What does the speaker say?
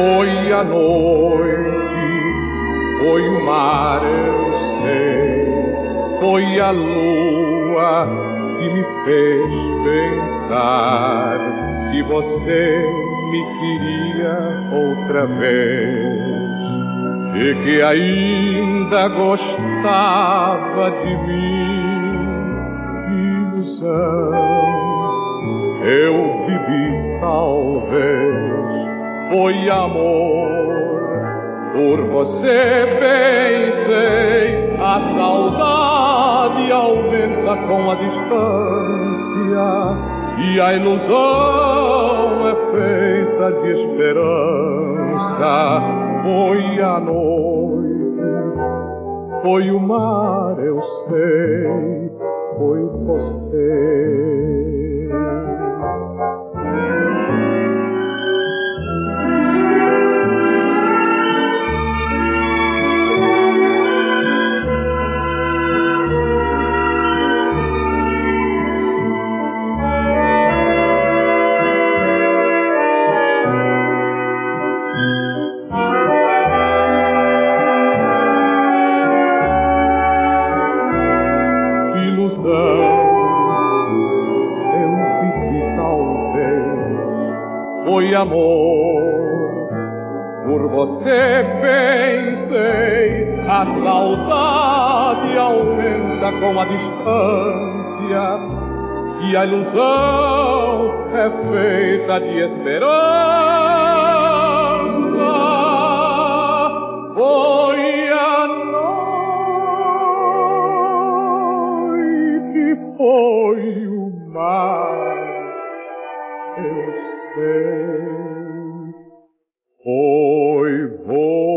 Foi a noite, foi o mar, eu sei, foi a lua que me fez pensar que você me queria outra vez e que ainda gostava de mim. Ilusão, eu vivi talvez, foi amor, por você bem sei, a saudade aumenta com a distância e a ilusão é feita de esperança. Foi a noite, foi o mar, eu sei, foi você. Eu vivi talvez, foi amor, por você bem sei, a saudade aumenta com a distância e a ilusão é feita de esperança. Foi a foi o mar, eu sei, foi você.